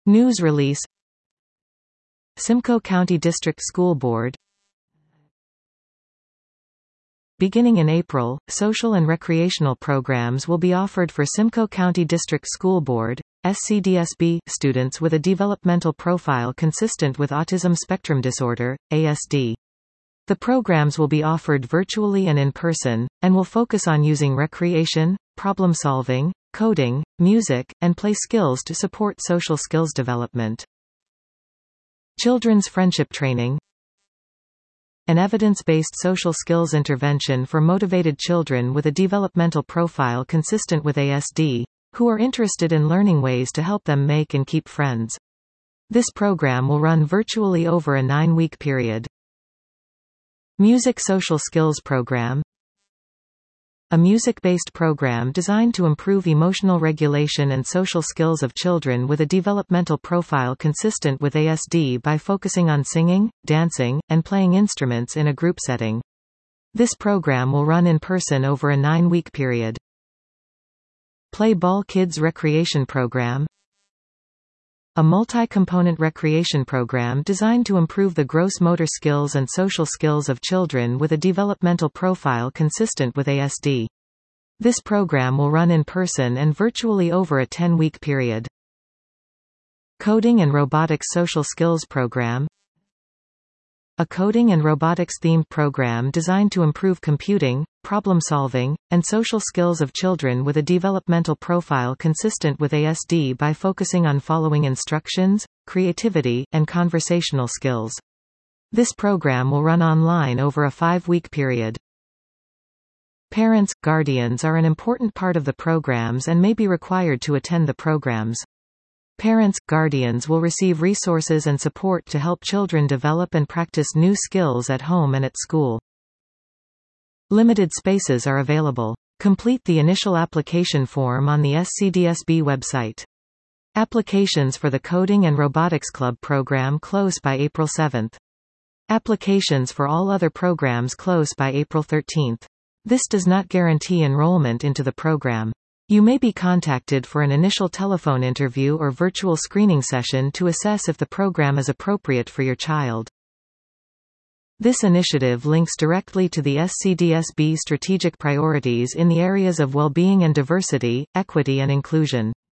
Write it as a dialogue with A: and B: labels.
A: News release. Simcoe County District School Board. Beginning in April, social and recreational programs will be offered for Simcoe County District School Board (SCDSB) students with a developmental profile consistent with autism spectrum disorder, ASD. The programs will be offered virtually and in person, and will focus on using recreation, problem-solving, coding, music, and play skills to support social skills development. Children's friendship training. An evidence-based social skills intervention for motivated children with a developmental profile consistent with ASD, who are interested in learning ways to help them make and keep friends. This program will run virtually over a 9-week period. Music Social Skills Program. A music-based program designed to improve emotional regulation and social skills of children with a developmental profile consistent with ASD by focusing on singing, dancing, and playing instruments in a group setting. This program will run in person over a 9-week period. Play Ball Kids Recreation Program. A multi-component recreation program designed to improve the gross motor skills and social skills of children with a developmental profile consistent with ASD. This program will run in person and virtually over a 10-week period. Coding and Robotics Social Skills Program. A coding and robotics-themed program designed to improve computing, problem-solving, and social skills of children with a developmental profile consistent with ASD by focusing on following instructions, creativity, and conversational skills. This program will run online over a 5-week period. Parents, guardians are an important part of the programs and may be required to attend the programs. Parents, guardians will receive resources and support to help children develop and practice new skills at home and at school. Limited spaces are available. Complete the initial application form on the SCDSB website. Applications for the Coding and Robotics Club program close by April 7. Applications for all other programs close by April 13. This does not guarantee enrollment into the program. You may be contacted for an initial telephone interview or virtual screening session to assess if the program is appropriate for your child. This initiative links directly to the SCDSB strategic priorities in the areas of well-being and diversity, equity and inclusion.